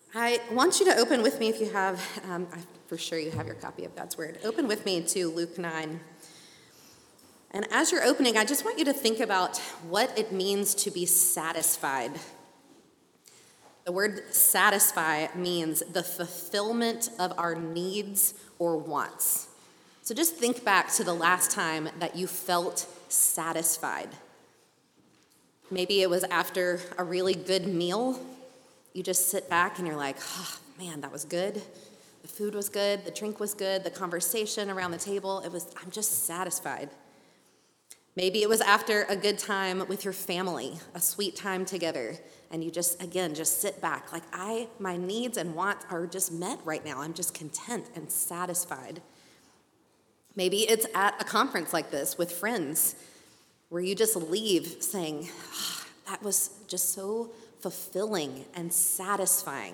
I want you to open with me if you have, for sure you have your copy of God's Word. Open with me to Luke 9. And as you're opening, I just want you to think about what it means to be satisfied. The word satisfy means the fulfillment of our needs or wants. So just think back to the last time that you felt satisfied. Maybe it was after a really good meal. You just sit back and you're like, oh, man, that was good. The food was good. The drink was good. The conversation around the table, I'm just satisfied. Maybe it was after a good time with your family, a sweet time together, and you just sit back. Like, my needs and wants are just met right now. I'm just content and satisfied. Maybe it's at a conference like this with friends where you just leave saying, oh, that was just so fulfilling and satisfying.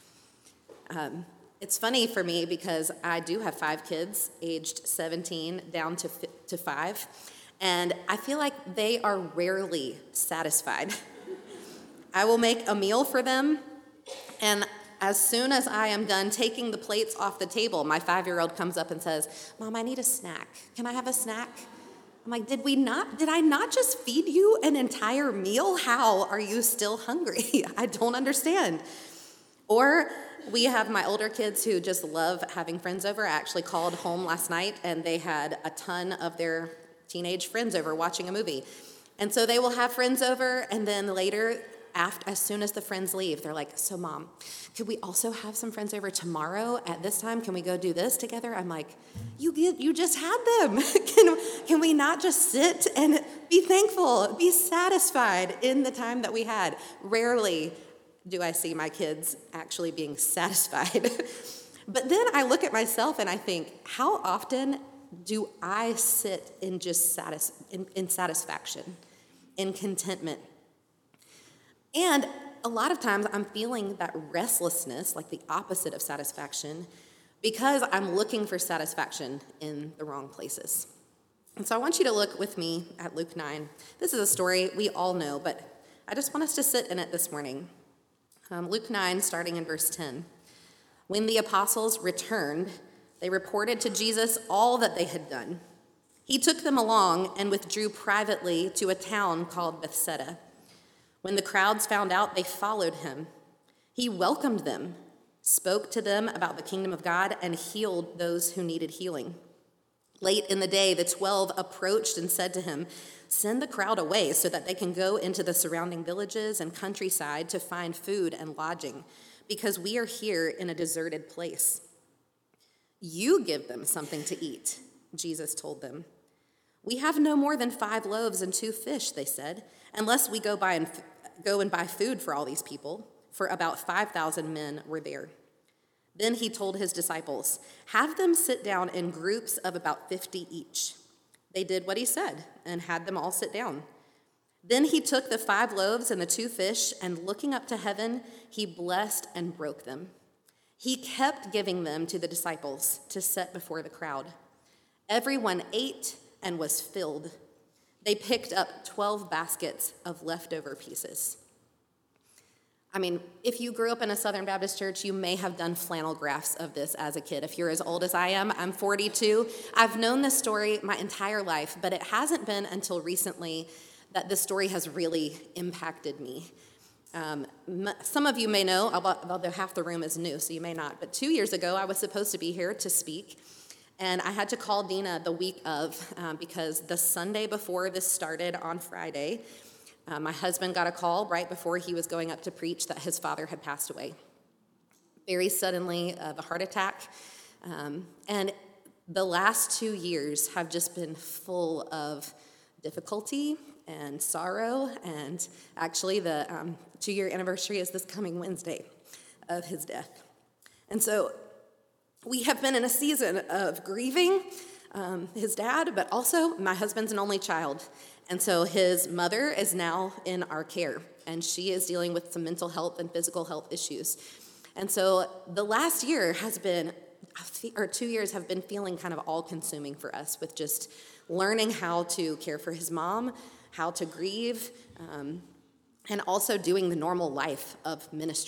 It's funny for me because I do have 5 kids, aged 17 down to 5, and I feel like they are rarely satisfied. I will make a meal for them, and as soon as I am done taking the plates off the table, my 5-year-old comes up and says, Mom, I need a snack. Can I have a snack? I'm like, did I not just feed you an entire meal? How are you still hungry? I don't understand. Or we have my older kids who just love having friends over. I actually called home last night and they had a ton of their teenage friends over watching a movie. And so they will have friends over, and then later, as soon as the friends leave, they're like, so Mom, could we also have some friends over tomorrow at this time? Can we go do this together? I'm like, you just had them. Can we not just sit and be thankful, be satisfied in the time that we had? Rarely do I see my kids actually being satisfied. But then I look at myself and I think, how often do I sit in just in satisfaction, in contentment? And a lot of times I'm feeling that restlessness, like the opposite of satisfaction, because I'm looking for satisfaction in the wrong places. And so I want you to look with me at Luke 9. This is a story we all know, but I just want us to sit in it this morning. Luke 9, starting in verse 10. When the apostles returned, they reported to Jesus all that they had done. He took them along and withdrew privately to a town called Bethsaida. When the crowds found out, they followed him. He welcomed them, spoke to them about the kingdom of God, and healed those who needed healing. Late in the day, the 12 approached and said to him, "Send the crowd away so that they can go into the surrounding villages and countryside to find food and lodging, because we are here in a deserted place." "You give them something to eat," Jesus told them. "We have no more than 5 loaves and 2 fish," they said, "unless we go and buy food for all these people," for about 5,000 men were there. Then he told his disciples, "Have them sit down in groups of about 50 each." They did what he said and had them all sit down. Then he took the 5 loaves and the 2 fish, and looking up to heaven, he blessed and broke them. He kept giving them to the disciples to set before the crowd. Everyone ate and was filled. They picked up 12 baskets of leftover pieces. I mean, if you grew up in a Southern Baptist church, you may have done flannel graphs of this as a kid. If you're as old as I am, I'm 42. I've known this story my entire life, but it hasn't been until recently that this story has really impacted me. Some of you may know, although half the room is new, so you may not, but 2 years ago, I was supposed to be here to speak, and I had to call Dina the week of because the Sunday before this started on Friday, my husband got a call right before he was going up to preach that his father had passed away. Very suddenly, of a heart attack. And the last 2 years have just been full of difficulty and sorrow. And actually, the 2-year anniversary is this coming Wednesday of his death. And so we have been in a season of grieving his dad, but also my husband's an only child. And so his mother is now in our care, and she is dealing with some mental health and physical health issues. And so the last year has been, or 2 years have been feeling kind of all-consuming for us, with just learning how to care for his mom, how to grieve, and also doing the normal life of ministry.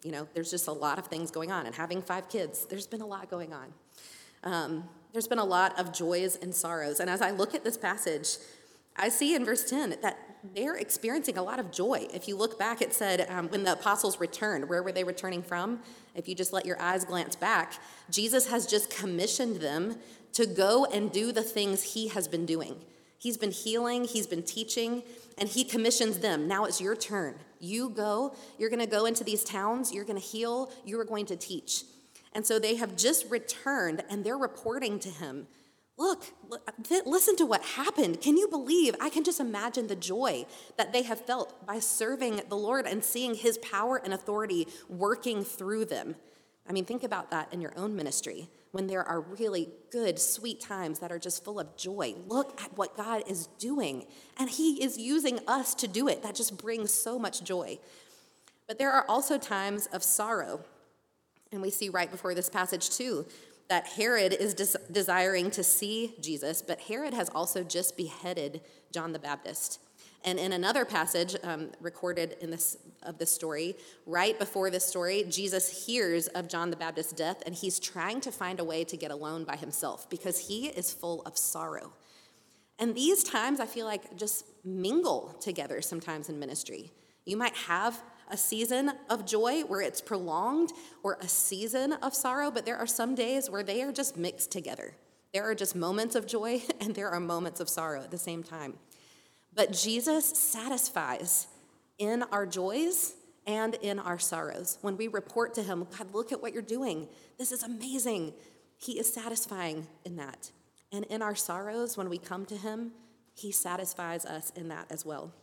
there's just a lot of things going on. And having 5 kids, there's been a lot going on. There's been a lot of joys and sorrows. And as I look at this passage, I see in verse 10 that they're experiencing a lot of joy. If you look back, it said when the apostles returned, where were they returning from? If you just let your eyes glance back, Jesus has just commissioned them to go and do the things he has been doing. He's been healing, he's been teaching, and he commissions them. Now it's your turn. You go, you're going to go into these towns, you're going to heal, you are going to teach. And so they have just returned, and they're reporting to him, look, listen to what happened. Can you believe? I can just imagine the joy that they have felt by serving the Lord and seeing his power and authority working through them. I mean, think about that in your own ministry when there are really good, sweet times that are just full of joy. Look at what God is doing, and he is using us to do it. That just brings so much joy. But there are also times of sorrow, and we see right before this passage too, that Herod is desiring to see Jesus, but Herod has also just beheaded John the Baptist. And in another passage recorded in this story, right before this story, Jesus hears of John the Baptist's death, and he's trying to find a way to get alone by himself because he is full of sorrow. And these times, I feel like, just mingle together sometimes in ministry. You might have a season of joy where it's prolonged, or a season of sorrow, but there are some days where they are just mixed together. There are just moments of joy, and there are moments of sorrow at the same time. But Jesus satisfies in our joys and in our sorrows. When we report to him, God, look at what you're doing. This is amazing. He is satisfying in that. And in our sorrows, when we come to him, he satisfies us in that as well.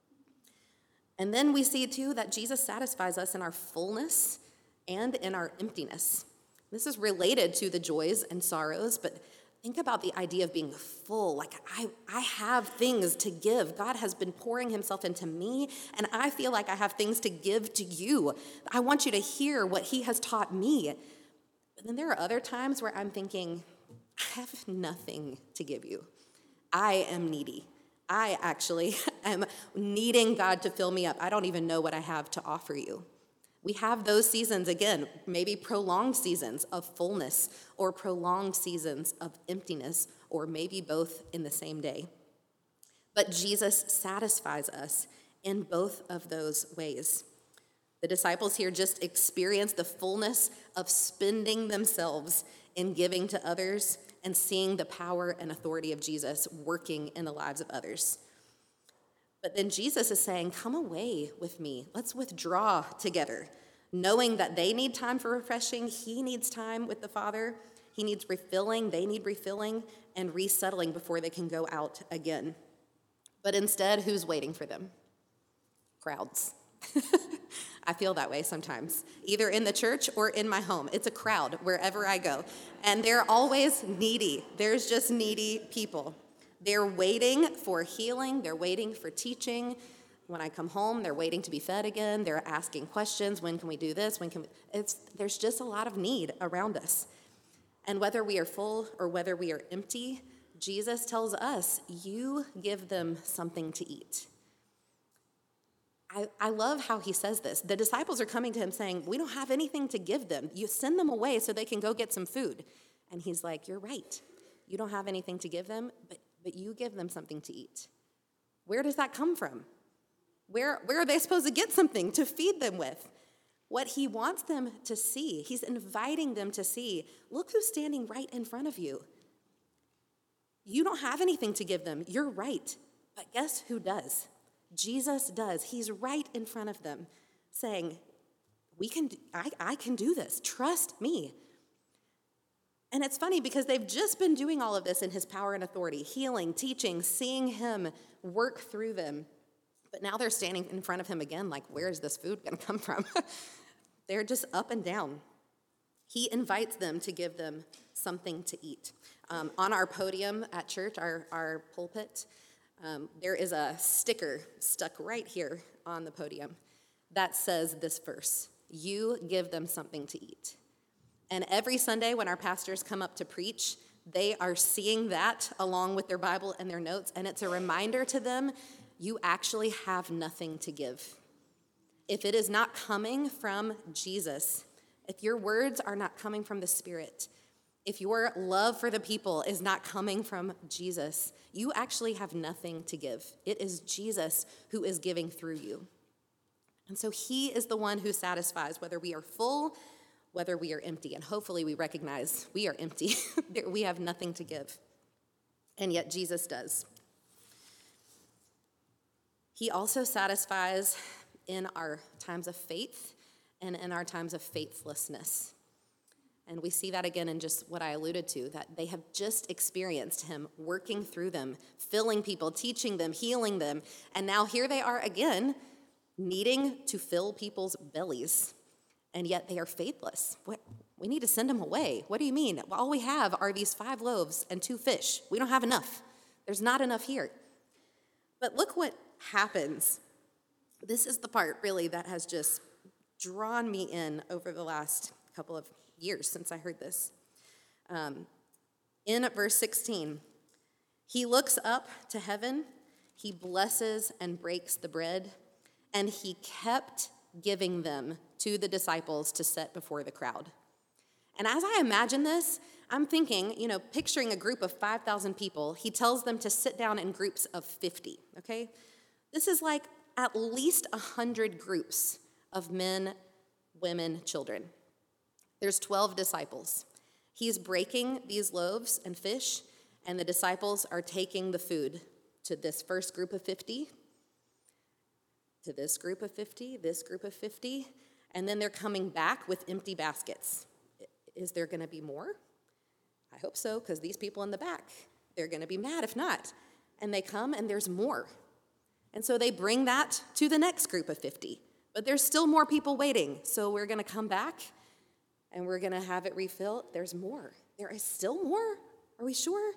And then we see, too, that Jesus satisfies us in our fullness and in our emptiness. This is related to the joys and sorrows, but think about the idea of being full. Like, I have things to give. God has been pouring himself into me, and I feel like I have things to give to you. I want you to hear what he has taught me. But then there are other times where I'm thinking, I have nothing to give you. I am needy. I actually am needing God to fill me up. I don't even know what I have to offer you. We have those seasons, again, maybe prolonged seasons of fullness or prolonged seasons of emptiness, or maybe both in the same day. But Jesus satisfies us in both of those ways. The disciples here just experience the fullness of spending themselves in giving to others and seeing the power and authority of Jesus working in the lives of others. But then Jesus is saying, come away with me. Let's withdraw together, knowing that they need time for refreshing. He needs time with the Father. He needs refilling. They need refilling and resettling before they can go out again. But instead, who's waiting for them? Crowds. I feel that way sometimes, either in the church or in my home. It's a crowd wherever I go. And they're always needy. There's just needy people. They're waiting for healing. They're waiting for teaching. When I come home, they're waiting to be fed again. They're asking questions. When can we do this? There's just a lot of need around us. And whether we are full or whether we are empty, Jesus tells us, you give them something to eat. I love how he says this. The disciples are coming to him saying, we don't have anything to give them. You send them away so they can go get some food. And he's like, you're right. You don't have anything to give them, but you give them something to eat. Where does that come from? Where are they supposed to get something to feed them with? What he wants them to see, he's inviting them to see, look who's standing right in front of you. You don't have anything to give them. You're right. But guess who does? Jesus does. He's right in front of them saying, I can do this. Trust me. And it's funny because they've just been doing all of this in his power and authority, healing, teaching, seeing him work through them. But now they're standing in front of him again like, where is this food going to come from? They're just up and down. He invites them to give them something to eat. On our podium at church, our pulpit, there is a sticker stuck right here on the podium that says this verse, you give them something to eat. And every Sunday when our pastors come up to preach, they are seeing that along with their Bible and their notes, and it's a reminder to them, you actually have nothing to give. if it is not coming from Jesus, if your words are not coming from the Spirit, if your love for the people is not coming from Jesus, you actually have nothing to give. It is Jesus who is giving through you. And so he is the one who satisfies, whether we are full, whether we are empty. And hopefully we recognize we are empty. We have nothing to give. And yet Jesus does. He also satisfies in our times of faith and in our times of faithlessness. And we see that again in just what I alluded to, that they have just experienced him working through them, filling people, teaching them, healing them. And now here they are again, needing to fill people's bellies. And yet they are faithless. We need to send them away. What do you mean? All we have are these 5 loaves and 2 fish. We don't have enough. There's not enough here. But look what happens. This is the part really that has just drawn me in over the last couple of years since I heard this. In verse 16, he looks up to heaven, he blesses and breaks the bread, and he kept giving them to the disciples to set before the crowd. And as I imagine this, I'm thinking, picturing a group of 5,000 people, he tells them to sit down in groups of 50, okay? This is like at least 100 groups of men, women, children. There's 12 disciples. He's breaking these loaves and fish, and the disciples are taking the food to this first group of 50, to this group of 50, this group of 50, and then they're coming back with empty baskets. Is there going to be more? I hope so, because these people in the back, they're going to be mad if not. And they come and there's more. And so they bring that to the next group of 50. But there's still more people waiting. So we're going to come back and we're going to have it refilled. There's more. There is still more. Are we sure?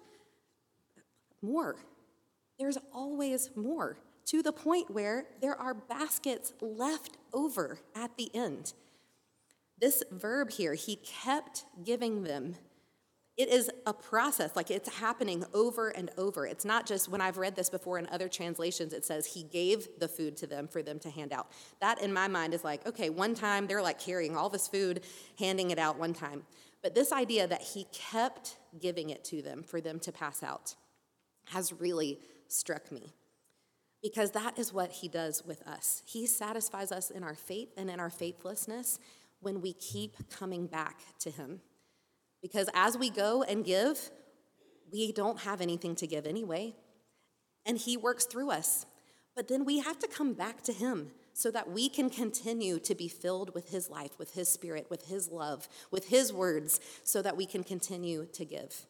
More. There's always more, to the point where there are baskets left over at the end. This verb here, he kept giving them. It is a process, like it's happening over and over. It's not just, when I've read this before in other translations, it says he gave the food to them for them to hand out. That in my mind is like, okay, one time they're like carrying all this food, handing it out one time. But this idea that he kept giving it to them for them to pass out has really struck me. Because that is what he does with us. He satisfies us in our faith and in our faithlessness when we keep coming back to him. Because as we go and give, we don't have anything to give anyway. And he works through us. But then we have to come back to him so that we can continue to be filled with his life, with his spirit, with his love, with his words, so that we can continue to give.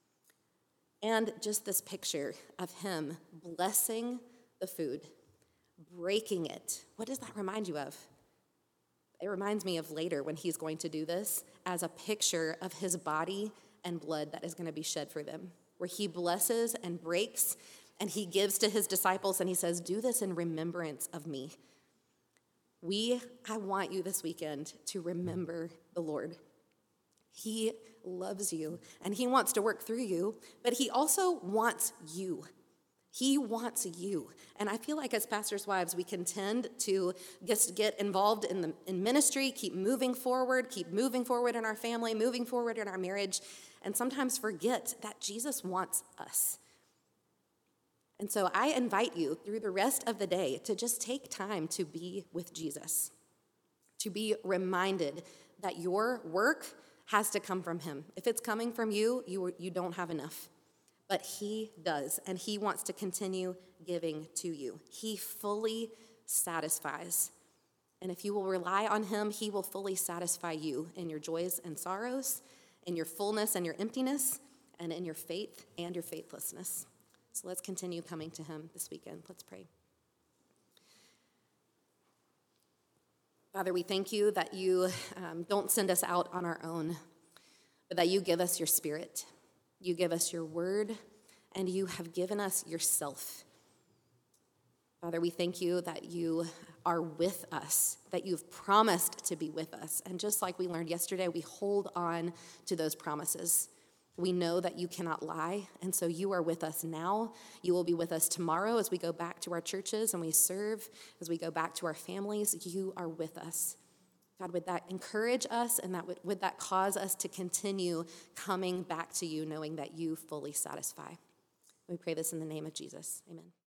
And just this picture of him blessing the food, breaking it. What does that remind you of? It reminds me of later when he's going to do this as a picture of his body and blood that is going to be shed for them, where he blesses and breaks and he gives to his disciples and he says, do this in remembrance of me. I want you this weekend to remember the Lord. He loves you and he wants to work through you, but he also wants you. He wants you. And I feel like as pastors' wives, we can tend to just get involved in ministry, keep moving forward in our family, moving forward in our marriage, and sometimes forget that Jesus wants us. And so I invite you through the rest of the day to just take time to be with Jesus, to be reminded that your work has to come from him. If it's coming from you, you don't have enough. But he does, and he wants to continue giving to you. He fully satisfies. And if you will rely on him, he will fully satisfy you in your joys and sorrows, in your fullness and your emptiness, and in your faith and your faithlessness. So let's continue coming to him this weekend. Let's pray. Father, we thank you that you don't send us out on our own, but that you give us your spirit. You give us your word, and you have given us yourself. Father, we thank you that you are with us, that you've promised to be with us. And just like we learned yesterday, we hold on to those promises. We know that you cannot lie, and so you are with us now. You will be with us tomorrow as we go back to our churches and we serve, as we go back to our families. You are with us. God, would that encourage us, and would that cause us to continue coming back to you, knowing that you fully satisfy? We pray this in the name of Jesus. Amen.